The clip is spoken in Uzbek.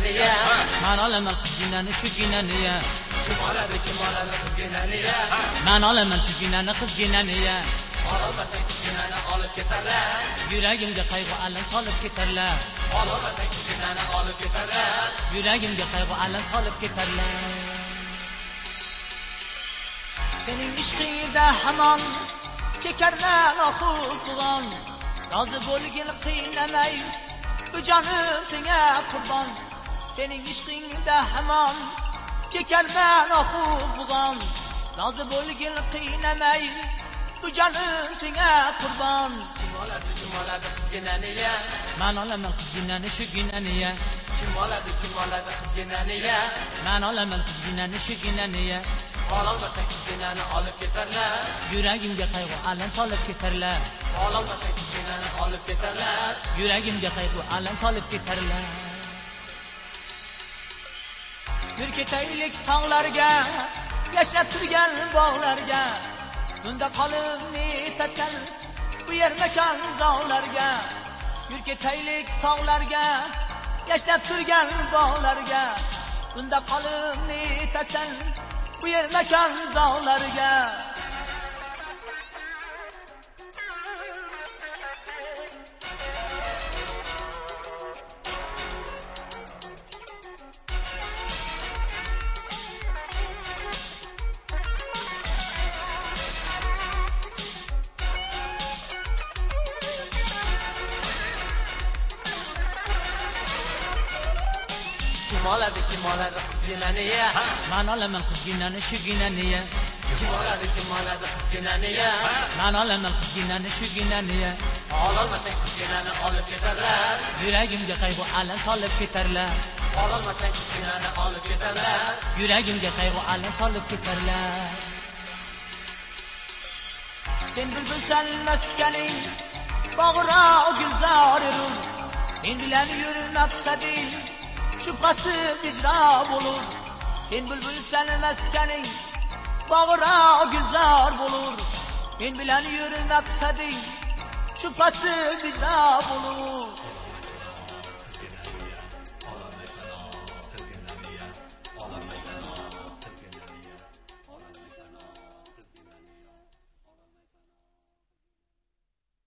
ginaniya. Men olaman qizginani shu ginaniya. Kim oladi qizginaniya. Men olaman shu ginani qizginaniya. Ololmasang qizginani olib ketarlar. Yuragimga qayg'u alam solib ketarlar. Ololmasang qizginani olib ketarlar. Yuragimga qayg'u alam solib ketarlar. Sening ishqingda hamon chekarman oxufg'on. Rozi bo'lgin qiynamay, bu jonim senga qurbon. Sening ishqingda hamon chekarman oxufg'on. Rozi bo'lgin qiynamay, bu jonim senga qurbon. Kim oladi qizginaniya. Men olaman qizginani shu ginaniya. Kim oladi qizginaniya. Men olaman qizginani shu ginaniya. Ololmasang qizginani olib ketarlar. Yuragimga qayg'u alam solib ketarlar. Ololmasang qizginani olib ketarlar. Yuragimga qayg'u alam solib ketarlar. Bir ketaylik tog'larga, yashnab turgan bog'larga. Bunda qolib netasal bu yer makon zog'larga. Bir ketaylik tog'larga, yashnab turgan bog'larga. Bunda qolib netasal bu yer makon zog'larga. Kim oladi qizginaniya. Men olaman qizginani shu ginaniya. Kim oladi qizginaniya. Men olaman qizginani shu ginaniya. Ololmasang qizginani olib ketarlar. Yuragimga qayg'u alam solib ketarlar. Ololmasang qizginani olib ketarlar. Yuragimga qayg'u alam solib ketarlar. Sen bulbulsan maskaning, bog'ra gulzor ru. Men bilan yur maqsading, shubhasiz ijro bo'lur. Sen bulbulsan maskaning, bog'ra gulzor bo'lur. Men bilan yur maqsading, shubhasiz ijro bo'lur.